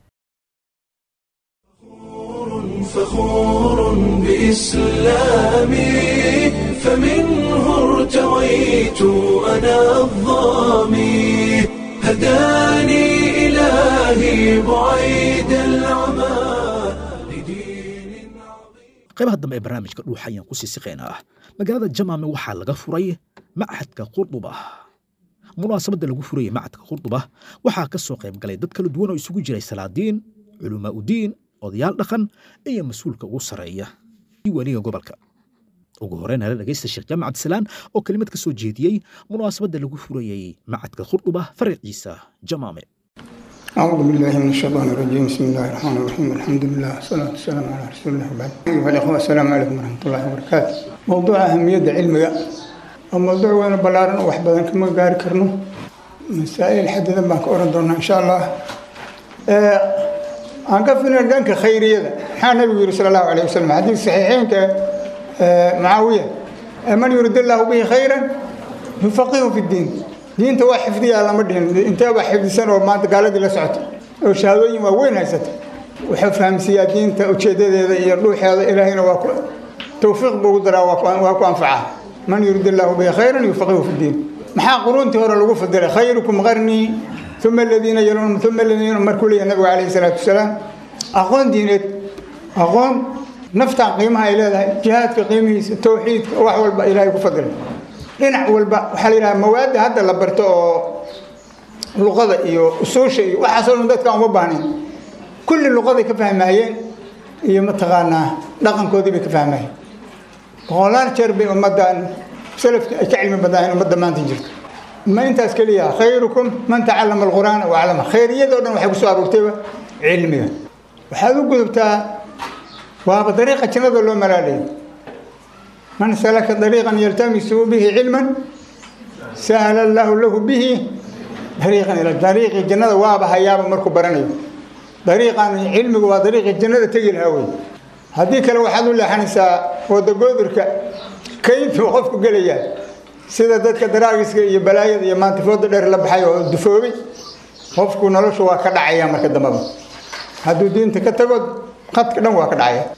فخور بإسلامي فمنه ارتويت أنا الظامي هداني إلهي بعيد العمى qaybaha dambe ee barnaamijka dhuuxa ayaan ku sii siqeynaa magaalada jamaame waxaa laga furay machadka qurduba munaasabadda lagu furayay machadka qurduba waxaa ka soo qayb galay dad kala duwan oo isugu jiray salaadiin culamaa udiin odayaal dhaqan iyo mas-uulka ugu sarreeya weliga gobolka ugu horreyn hala dhegaysta sheekh jaamac cabdisalaan oo kelimad ka soo jeediyey munaasabadda lagu furayay machadka qurduba faraciisa jamaame أعوذ بالله من الشيطان الرجيم بسم الله الرحمن الرحيم الحمد لله والصلاة والسلام على رسول الله وبعد أيها الأخوة السلام عليكم ورحمة الله وبركاته موضوع أهمية علمية وموضوع وين بلارن وحبذا كما قال كرنو مسائل حد ذنبك أوردنا إن شاء الله أه أنقفنا دانك خيرية حان النبي صلى الله عليه وسلم حديث صحيحين كمعاوية من يرد الله به خيرا يفقهه في الدين دين توا حفظي على مدين انت حفظ سنه وما انت قالت لا سعت وشهادوين وين هيست وحفهم سيادين تا وجهدده iyo ruuxeeda ilaahina waa ku tawfiiq buu dara waa ku anfaca man yurid Allah bi khayran yufaqihu fi din maxaa qurunti hore lagu fadilay khayrukum qarni thumma alladhina yalun thumma alladhina markuli nabi alayhi salatu wasalam aqoon diineed aqoon nafta qiimaha ay leedahay jihaadka qiimihiisa tawxiidka wax walba ilaahay ku fadilay dhinac walba waxa la yiraahdaa mawaada hadda la barto oo luqada iyo usuusha iyo waxa soo dadka uma baahneen kulli luqada ka fahmayeen iyo mataqaanaa dhaqankoodii bay ka fahmayeen qoolaan jarbi ummadan salafka ay ka cilmi badaan ummadda maanta jirto ma intaas kaliya khayrukum man ta'allama al-qur'an wa 'allama khayriyada dhan waxay ku soo aroortay cilmiga waxaad u gudubtaa waa dariiqa jannada loo maraalay من سلك طريقا يلتمس به علما سهل الله له به طريقا الى طريق الجنه وابها يابا مركو برانيو طريقا علمي وطريق الجنه تجي الهوي هذيك لو waxaad u leexanaysaa wada goodurka kayntu qofku galaya sida dadka daraagiska iyo balaayada iyo maanta fooda dheer la baxay oo dufoobay qofku noloshu waa ka dhacaya marka dambe haduu diinta ka tago qadka dhan waa ka dhacaya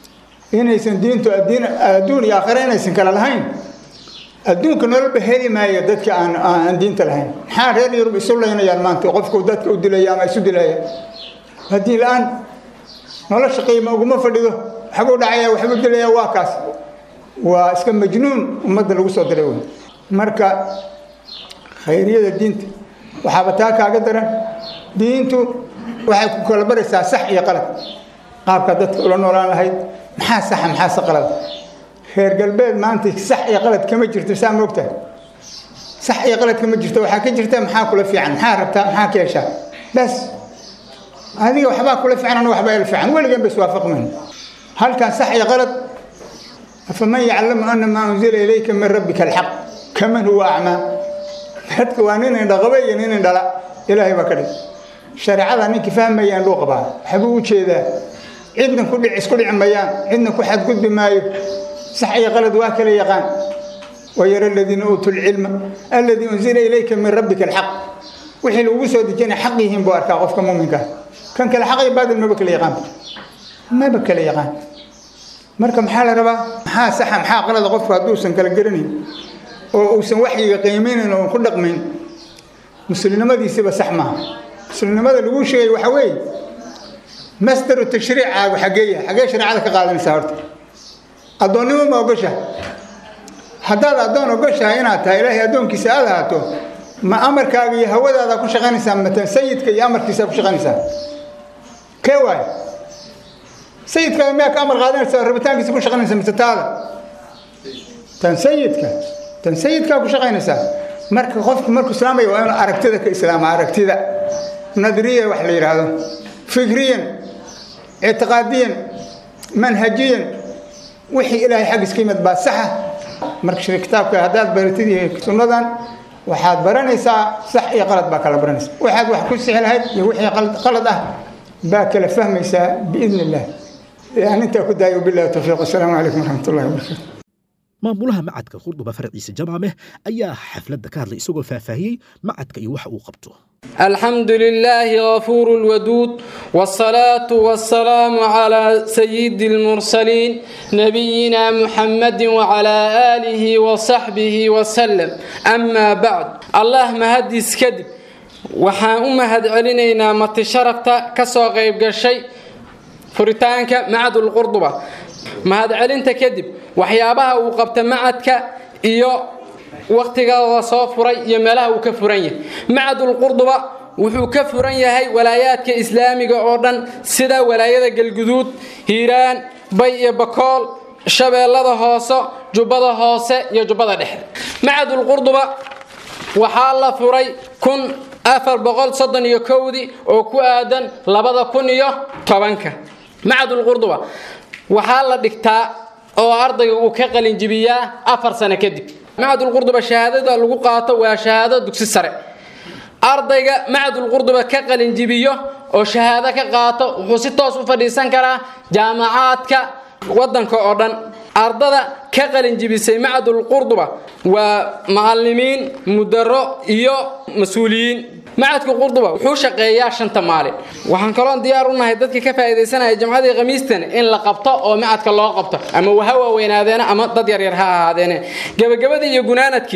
inaysan diintu adduun iyo aakhira inaysan kala lahayn adduunka nololba heli maayo dadka aan aan diinta lahayn maxaa reer yurub isu leynayaan maanta qofku dadka u dilaya ama isu dilaya haddii la-aan nolosha qiimo uguma fadhido waxbuu dhacaya waxbuu dilaya waa kaas waa iska majnuun ummadda lagu soo diray wey marka khayriyada diinta waxaaba taa kaaga daran diintu waxay ku kala baraysaa sax iyo qalad qaabka dadka ula noolaan lahayd maxaa saxa maxaa qalad reer galbeed maanta sax iyo qalad kama jirto saa moogtahay sax iyo qalad kama jirto waxaa ka jirta maxaa kula fiican maxaa rabtaa maxaa ka heshaa bas adiga waxbaa kula fiican aniga waxbaa ila fiican weligan bas waafaqmayn halkan sax iyo qalad faman yaclamu ana maa unzila ilayka min rabbika alxaq kaman huwa acmaa dadka waa nin indhaqaba iyo nin indhala ilaahay baa ka dhig shareecada ninkii fahmayaan loo qabaa waxbuu u jeedaa cidna ku dhic isku dhici mayaan cidna ku xadgudbi maayo sax iyo qalad waa kala yaqaan wayara aladiina uutuu lcilma alladii unzila ilayka min rabbika alxaq wixii lagu soo dejinay xaq yihiin buu arkaa qofka muuminka kan kale xaq iyo baadil maba kala yaqaan maba kala yaqaan marka maxaa la rabaa maxaa saxa maxaa qalada qofku hadduusan kala garanayn oo uusan waxyiga qiimaynayn oo ku dhaqmayn muslimnimadiisiba sax maaha muslimnimada lagu sheegay waxa weeye masdaru tashriicaagu xageeya xagee shareecada ka qaadanaysaa horta addoonnimo ma ogosha haddaad addoon ogoshahay inaad tahay ilaahay addoonkiisa aad ahaato ma amarkaaga iyo hawadaada ku shaqaynaysaa matan sayidka iyo amarkiisa ku shaqaynaysaa kee waay sayidkaaga miyaa ka amar qaadanaysaa rabitaankiisa ku shaqaynaysaa mise taada tan sayidka tan sayidkaa ku shaqaynaysaa marka qofku markuu islaamaya waa inuu aragtida ka islaama aragtida nadriya wax la yidhaahdo fikriyan ictiqaadiyan manhajiyan wixii ilaahay xaggiis ka yimid baa saxa marka shir kitaabka haddaad baratid sunnadan waxaad baranaysaa sax iyo qalad baa kala baranaysaa waxaad wax ku sixi lahayd iyo wixii qalad ah baa kala fahmaysaa biidni illah yani intaa ku daayo billahi tawfiiq assalaamu calaykum waraxmatullahi wabarakaatu maamulaha macadka qurduba farciisa jamaameh ayaa xafladda ka hadlay isagoo faahfaahiyey macadka iyo waxa uu qabto الحمد لله غفور الودود والصلاة والسلام على سيد المرسلين نبينا محمد وعلى آله وصحبه وسلم أما بعد الله مهدس كذب وحان أمهد علينا مت شرفت كسو غيب قشي فريتانك معد القرضبة مهد علينت كذب وحيابها وقبت معدك إيو waqtiga soo furay iyo meelaha uu ka furan yahay macadul qurduba wuxuu ka furan yahay walaayaadka islaamiga oo dhan sida walaayada galguduud hiiraan bay iyo bakool shabeellada hoose jubbada hoose iyo jubbada dhexe macadul qurduba waxaa la furay kun afar boqol soddon iyo kowdii oo ku aadan labada kun iyo tobanka macadul qurduba waxaa la dhigtaa oo ardayga uu ka qalin jibiyaa afar sano kadib معهد القرطبة شهادة لغو قاطة وشهادة دوكسي سرع أرضيك معهد القرطبة كقل انجبيه وشهادة كقاطة وحسيطة صفة ديسان كرا جامعات ودن كأردن أرضا كقل انجبيسي معهد القرطبة ومعلمين مدرع إيو مسؤولين معهد القرطبة وحوشة قياشا تمالي وحن كلان ديارنا هيدتك كفا إذا سنة جمعة غميستن إن لقبطة أو معهد كالله قبطة أما وهو وين هذين أما ضد يريرها هذين قبل قبل دي يقولانتك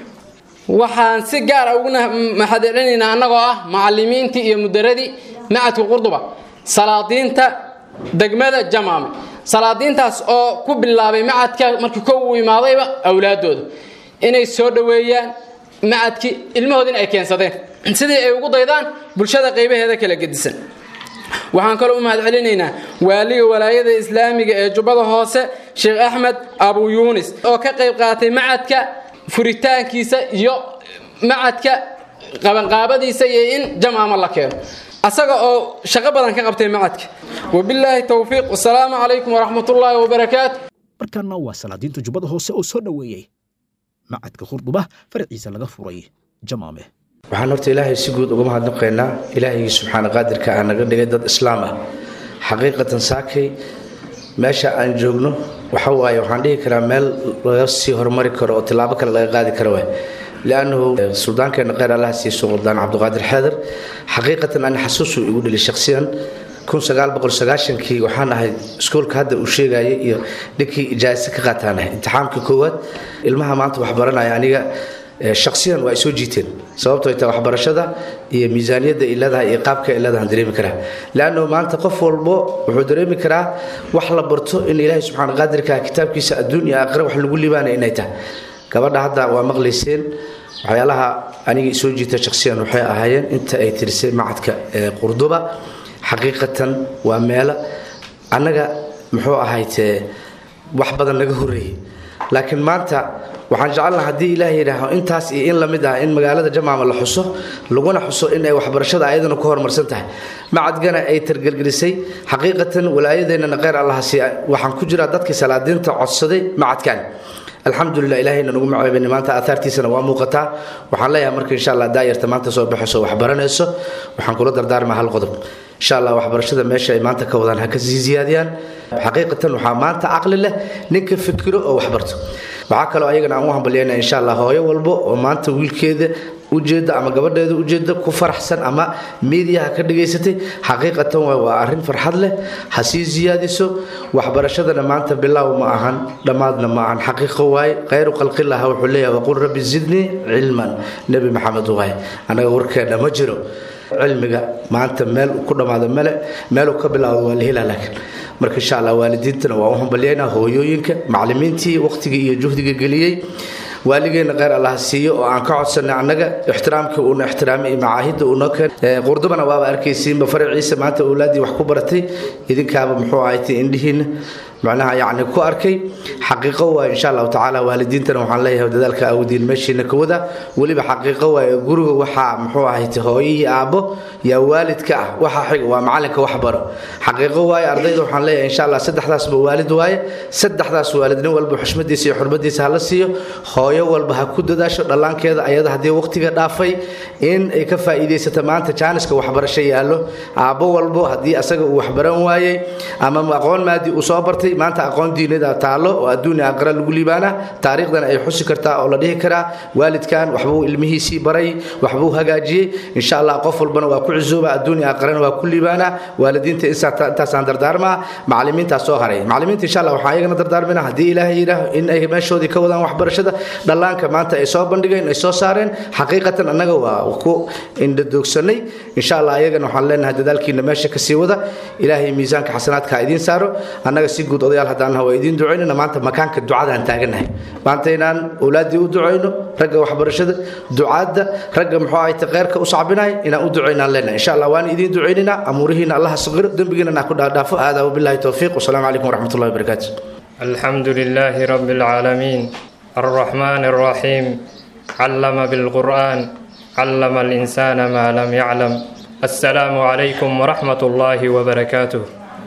وحن سجار أونا محدرين أنه معلمين تي مدردي معهد القرطبة سلاطين تا دقمة الجمامة سلاطين تاس أو كوب الله بمعهد كمركو كوي ماضي أولاده إنه يسود ويان معهد المهدين أي كان صدين sidii ay ugu daydaan bulshada qaybaheeda kala gedisan waxaan kale u mahad celinaynaa waaliga walaayada islaamiga ee jubbada hoose Sheekh Ahmed Abu Yunus oo ka qayb qaatay macadka furitaankiisa iyo macadka qaban qaabadiisa iyo in jamaama la keeno asaga oo shaqo badan ka qabtay macadka wabillahi tawfiiq wassalaamu alaykum warahmatullahi wabarakaatuh markana waa salaadiinta jubbada hoose oo soo dhaweeyay macadka qurduba farciisa laga furay jamaame waxaan horta ilaahay si guud uga mahadnaqaynaa ilaahay subxaana qaadirka aan naga dhigay dad islaam ah xaqiiqatan saakay meesha aan joogno waxa waaye waxaan dhihi karaa meel laga sii horumari karo oo tilaabo kale laga qaadi karo waay لأنه سلطان كان غير الله سي سلطان عبد القادر حيدر حقيقة أنا حسوسه يقول لي شخصيا kun sagaal boqol sagaashankii waxaan ahay iskuulka hadda uu sheegayay iyo ninkii ijaaso ka qaataanahay imtixaamka koowaad ilmaha maanta wax baranaya aniga shakhsiyan waa ay soo jiiteen sababtoo ay tahay waxbarashada iyo miisaaniyadda ay leedahay iyo qaabka ay leedahay dareemi karaa laanno maanta qof walbo wuxuu dareemi karaa wax la barto in ilaahay subxaana qaadirka kitaabkiisa adduun iyo aakhira wax lagu liibaanay inay tahay gabadha hadda waa maqlayseen waxyaalaha aniga soo jiita shakhsiyan waxay ahaayeen inta ay tirisay macadka qurduba xaqiiqatan waa meelo annaga muxuu ahaydee wax badan naga horreeyey laakiin maanta waxaan jecelnaha haddii ilaahay yidhaaho intaas iyo in la mid ah in magaalada jamaama la xuso laguna xuso in ay waxbarashada ayadana ku horumarsan tahay macadgana ay targelgelisay xaqiiqatan walaayadeennana kheyr allaha siiya waxaan ku jiraa dadkii salaadiinta codsaday macadkan alxamdulilah ilaahayna nagu maceebani maanta aahaartiisana waa muuqataa waxaan leeyahay marka insha allah daayarta maanta soo baxayso wax baranayso waxaan kula dardaarmaa hal qodob insha allah waxbarashada meesha ay maanta ka wadaan ha ka sii ziyaadiyaan xaqiiqatan waxaa maanta caqli leh ninka fikiro oo waxbarto waxaa kaloo ayagana aan u hambalyeynaa insha allah hooyo walbo oo maanta wiilkeeda ujeeda ama gabadheeda ujeeda ku faraxsan ama miidiyaha ka dhigaysatay xaqiiqatan waa arrin farxad leh ha sii ziyaadiso waxbarashadana maanta bilaaw ma ahan dhammaadna ma ahan xaqiiqo waaye khayru khalqillaha wuxuu leeyahay waqul rabbi zidnii cilman nebi maxamed waaye annaga warkeena ma jiro cilmiga maanta meel ku dhammaado male meeluu ka bilaabo waa la helaa laakiin marka insha allah waalidiintana waa u hambalyeynaa hooyooyinka macallimiintii waqtigii iyo juhdiga geliyey waaligeena kheyr allah siiyo oo aan ka codsanay annaga ixtiraamkii uuna ixtiraamay iyo macaahidda uunoo keenay qurdubana waaba arkaysiinba faraciisa maanta awlaaddii wax ku baratay idinkaaba muxuu ahayti indhihiinna macnaha yacni ku arkay xaqiiqo waa insha allahu tacaala waalidiintana waxaan leeyahay dadaalka awdiin meeshiina ka wada weliba xaqiiqo waa guriga waxaa muxuu ahayti hooyihii aabbo yaa waalidka ah waxa xiga waa macalinka wax baro xaqiiqo waaye ardayda waxaan leeyahay insha allah saddexdaasba waalid waaye saddexdaas waalid nin walba xushmadiisa iyo xurmadiisa hala siiyo hooyo walba ha ku dadaasho dhallaankeeda ayada haddii waqtiga dhaafay in ay ka faa'iidaysato maanta jaaniska waxbarasho yaallo aabbo walbo haddii asaga uu waxbaran waayey ama aqoon maadi uu soo bartay maanta aqoon diinada taalo oo adduun iyo aakhira lagu liibaana taariikhdana ay xusi kartaa oo la dhihi karaa waalidkan waxbuu ilmihiisii baray waxbuu hagaajiyey insha allah qof walbana waa ku cusooba adduun iyo aakhirana waa ku liibaana waalidiinta intaasaan dardaarmaa macallimiintaas soo haray macallimiinta insha allah waxaan ayagana dardaarmina haddii ilaahay yidhaaho in ay meeshoodii ka wadaan waxbarashada dhallaanka maanta ay soo bandhigeen ay soo saareen xaqiiqatan annaga waa ku indhadoogsanay insha allah ayagana waxaan leenahay dadaalkiina meesha ka sii wada ilaahay miisaanka xasanaadka idiin saaro annaga si guud odayaal haddaan waa idiin ducaynayna maanta makaanka ducadaan taaganahay maanta inaan awlaaddii u ducayno ragga waxbarashada ducaadda ragga muxuu ahayta kheyrka u sacbinay inaan u ducaynaan leenahay insha allah waan idiin ducaynaynaa amuurihiina allaha saqiro dembigiina naa ku dhaadhaafo aadaa wabilaahi towfiiq wasalaamu calaykum waraxmat ullahi wabarakaatu alxamdu lilaahi rabbi alcaalamiin الرحمن الرحيم علم بالقرآن علم الإنسان ما لم يعلم السلام عليكم ورحمة الله وبركاته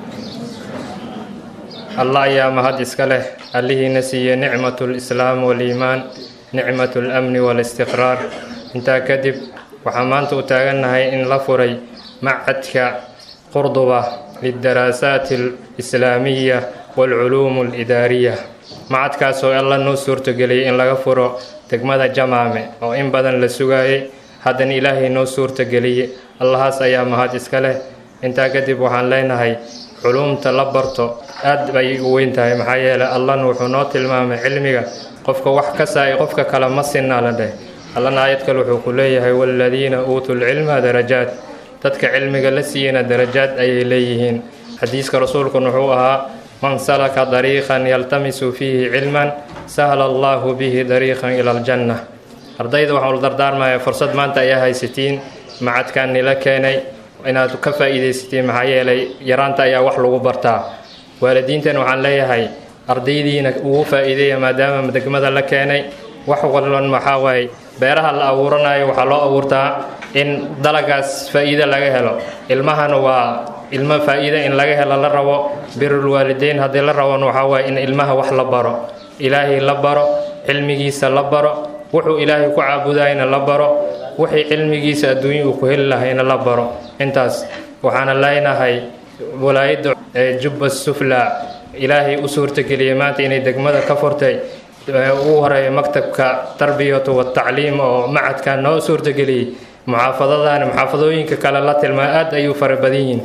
الله يا مهد إسكاله اللي نسي نعمة الإسلام والإيمان نعمة الأمن والاستقرار انت كذب وحمانت أتاغنها إن لفري معتك قرضبة للدراسات الإسلامية والعلوم الإدارية macadkaasoo alla noo suurtageliyay in laga furo degmada jamaame oo in badan la sugaayay haddana ilaahay noo suurtageliyey allahaas ayaa mahad iska leh intaa kadib waxaan leenahay culuumta la barto aad bay u weyn tahay maxaa yeelay allana wuxuu noo tilmaamay cilmiga qofka wax ka saay qofka kale ma sinna la dheh allana aayad kale wuxuu ku leeyahay waaladiina uutul cilma darajaat dadka cilmiga la siiyana darajaad ayay leeyihiin xadiiska rasuulkuna wuxuu ahaa من سلك طريقا يلتمس فيه علما سهل الله به طريقا إلى الجنة أرضيد وحول دردار ما فرصة ما أنت أيها ستين معد كان لكيني إنها تكفى إذا ستين محايا لي يرانت أيها وحلو برتا والدين تنوحان لي هاي أرضيدين وفى إذا ما دام مدقمة لكيني وحول محاوي beeraha la abuuranayo waxaa loo abuurtaa in dalagaas faa'iido laga helo ilmahana waa ilmo faa'iido in laga helo la rabo birul waalideyn haddii la rabona waxaa waaye in ilmaha wax la baro ilaahay la baro cilmigiisa la baro wuxuu ilaahay ku caabudayna la baro wixii cilmigiisa adduunya uu ku heli lahayna la baro intaas waxaana leenahay walaayadda jubba sufla ilaahay u suurtageliyay maanta inay degmada ka furtay ugu horeeya maktabka tarbiyatu watacliim oo macadka noo suurtageliyey muxaafadadana muxaafadooyinka kale la tilmaa aad ayuu fara badan yihiin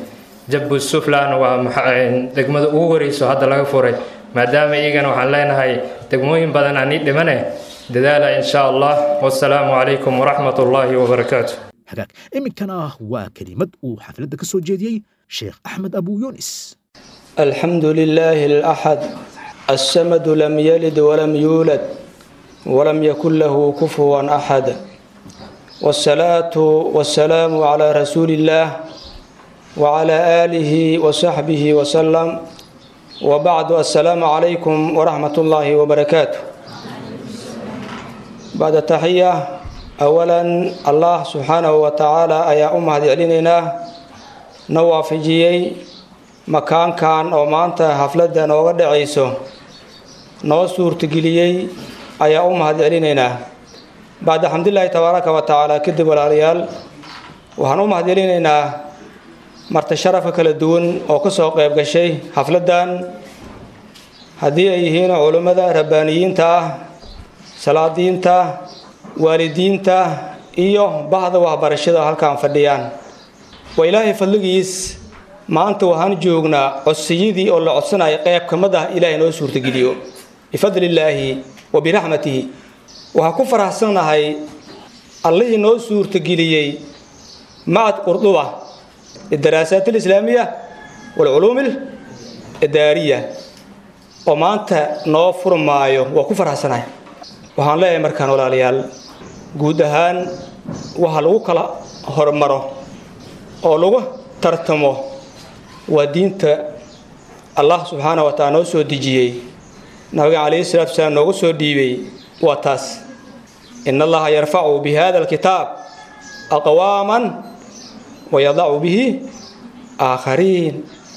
jabbu suflaan waa degmada ugu horeyso hadda laga furay maadaama iyagana waxaan leenahay degmooyin badan aan ii dhimane dadaala insha allah wasalaamu calaykum waraxmat ullaahi wabarakaatu hagaag iminkana waa kelimad uu xafladda ka soo jeediyey sheekh axmed abu yunis الحمد لله الأحد الصمد لم يلد ولم يولد ولم يكن له كفوا أحد والصلاة والسلام على رسول الله وعلى آله وصحبه وسلم وبعد السلام عليكم ورحمة الله وبركاته بعد التحية أولا الله سبحانه وتعالى أيا أمه علينا نوافجيي makaankan oo maanta xafladda nooga dhacayso noo suurtageliyey ayaa u mahad celinaynaa bacda xamdulilaahi tabaaraka wa tacaala kadib walaalayaal waxaan u mahad celinaynaa marti sharafa kala duwan oo ka soo qayb gashay xafladdan haddii ay yihiin culummada rabbaaniyiinta ah salaadiinta waalidiinta iyo bahda waxbarashada halkaan fadhiyaan waa ilaahay fadligiis maanta waxaan joognaa codsiyadii oo la codsanayo qayb ka mid ah ilaahay noo suurtageliyo bifadlillaahi wa biraxmatihi waxaan ku faraxsanahay allihii noo suurtageliyey macad qurduba lidaraasaat alislaamiya waalculuum alidaariya oo maanta noo furmaayo waa ku faraxsanahay waxaan leeyahay markaan walaalayaal guud ahaan waxa lagu kala hormaro oo lagu tartamo waa diinta allah subxaana wa taala noo soo dejiyey nabiga calayhi salaatu wasalaam noogu soo dhiibay waa taas in allaha yarfacu bi hada alkitaab aqwaaman wayadacu bihi aakhariin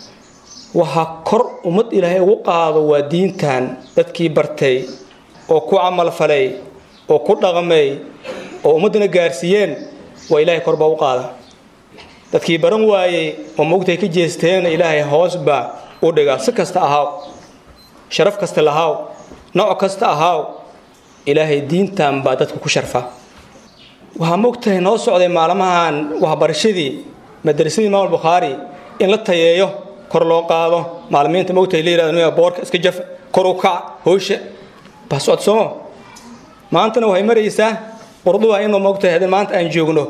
waxa kor ummad ilaahay ugu qaado waa diintan dadkii bartay oo ku camal falay oo ku dhaqmay oo ummadana gaarsiiyeen waa ilaahay kor baa u qaada dadkii baran waayey oo moogtay ka jeesteen ilaahay hoos baa u dhigaa si kasta ahaaw sharaf kasta lahaaw nooc kasta ahaaw ilaahay diintan baa dadku ku sharfa waxaa moogtahay noo socday maalmahan waxbarashadii madrasadii imaam albukhaari in la tayeeyo kor loo qaado maalmiinta moogtahay la yidhahdo boorka iska jaf kor u kac hoosha baa socodsoomo maantana waxay maraysaa qurduba inuu moogtahay haddii maanta aan joogno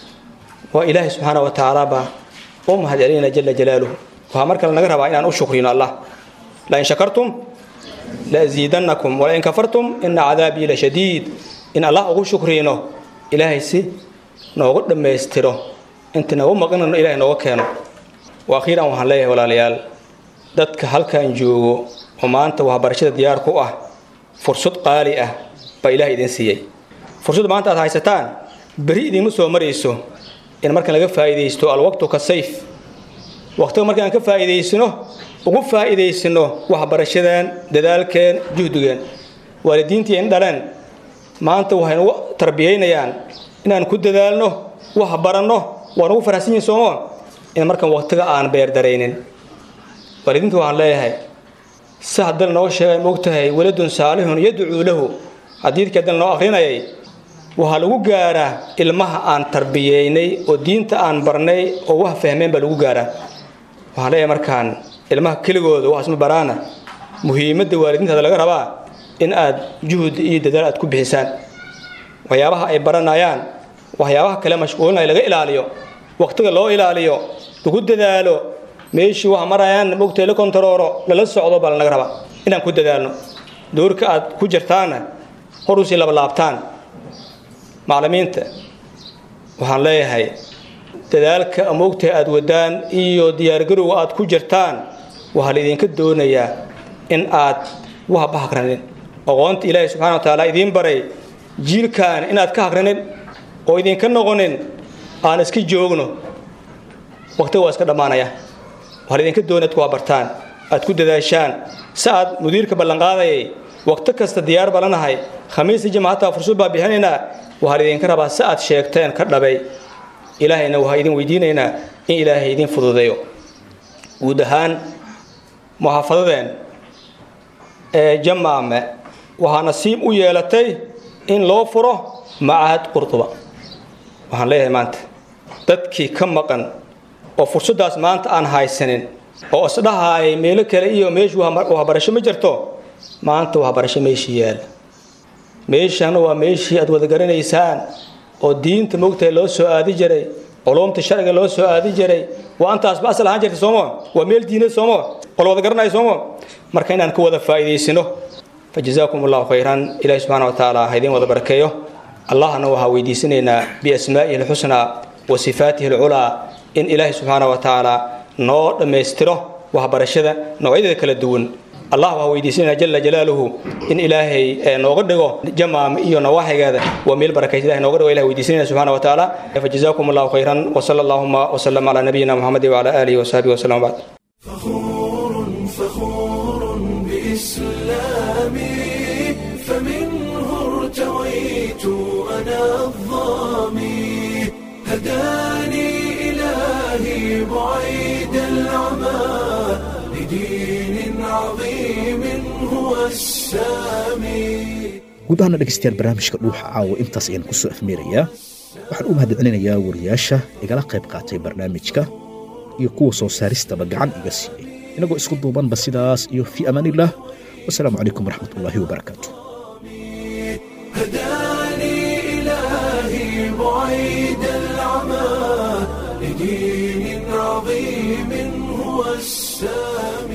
waa ilaahay subxaana wa tacaala baa u mahad celinayna jala jalaaluhu waxaa mar kale naga rabaa inaan u shukrino allah lain shakartum laaziidannakum walain kafartum ina cadaabii la shadiid in allah ugu shukrino ilaahay si noogu dhammaystiro inta nagu maqinano ilaahay nooga keeno wa akhiiran waxaan leeyahay walaalayaal dadka halkan joogo oo maanta waxbarashada diyaar ku ah fursad qaali ah baa ilaahay idin siiyey fursad maanta aad haysataan beri idinma soo marayso in markan laga faa'iideysto alwaqtu ka sayf waqtiga markaan ka faa'iideysano ugu faa'iideysano waxbarashadan dadaalkeen juhdigeen waalidiintii in dhaleen maanta waxaynu tarbiyeynayaan inaan ku dadaalno wax baranno waan ugu faraxsan yihiin soomo in markan waqtiga aan beer daraynin waalidiinta waxaan leeyahay si haddana noo sheegay moogtahay waladun saalihun yadcuu lahu xadiidkii haddana noo akrinayay waxaa lagu gaaraa ilmaha aan tarbiyeynay oo diinta aan barnay oo wax fahmeen baa lagu gaaraa waxaan leeyahay markaan ilmaha keligooda waxaas ma baraana muhiimadda waalidiintaada laga rabaa in aad juhud iyo dadaal aad ku bixisaan waxyaabaha ay baranayaan waxyaabaha kale mashquulinaya laga ilaaliyo waqtiga loo ilaaliyo lagu dadaalo meeshii wax marayaan mogtay la kontarooro lala socdo baa laga rabaa inaan ku dadaalno doorka aad ku jirtaana hor usii laba laabtaan macallimiinta waxaan leeyahay dadaalka moogtahay aad wadaan iyo diyaargarowga aad ku jirtaan waxaa laydinka doonayaa in aad waxba hagranin aqoonta ilaahay subxaana wa tacaala idiin baray jiilkan inaad ka hagranin oo idinka noqonin aan iska joogno waqtiga waa iska dhammaanaya waxaa laydinka doonaya ad ku bartaan aad ku dadaashaan si aad mudiirka ballanqaadayay waqti kasta diyaar balanahay khamiistii jimca hataa fursad baa bixinaynaa waxaa laydinka rabaa si aad sheegteen ka dhabay ilaahayna waxaa idin weydiinaynaa in ilaahay idin fududeeyo guud ahaan muxaafadadeen ee jamaame waxaa nasiib u yeelatay in loo furo macahad qurduba waxaan leeyahay maanta dadkii ka maqan oo fursadaas maanta aan haysanin oo isdhahaay meelo kale iyo meeshu waxbarasho ma jirto maanta waxbarasho meeshii yaal meeshan waa meeshii aad wada garanaysaan oo diinta moogtahay loo soo aadi jiray culumta sharciga loo soo aadi jiray waa antaas ba asal ahaan jirtay soomo waa meel diineed soomo oo wada garanayo soomo marka inaan ka wada faa'iideysano فجزاكم الله خيرا إلهي سبحانه وتعالى هيدين وذا بركيه الله نوها ويديسننا بأسمائه الحسنى وصفاته العلى إن إلهي سبحانه وتعالى نور ميستره وهبرشده نوعيد كلا دون الله هو يديسنا جل جلاله إن إلهي نوغدغو جمع إيو نواحي هذا وميل بركة الله نوغدغو إلهي ويديسنا سبحانه وتعالى فجزاكم الله خيرا وصلى اللهم وسلم على نبينا محمد وعلى آله وصحبه وسلم بعد فخور فخور بإسلامي فمنه ارتويت أنا الظامي هداني إلهي بعيد العمى لدين عظيم هو السامي guud ahaan dhegeystayaal barnaamijka dhuuxa caawa intaas ayaan ku soo afmeerayaa waxaan u mahadcelinayaa wariyaasha igala qayb qaatay barnaamijka iyo kuwa soo saaristaba gacan iga siiyey inagoo isku duubanba sidaas iyo fi amaanillah wasalaamu calaykum waraxmatullaahi wabarakaatu هداني إلهي بعيد العمى لدين عظيم هو السامي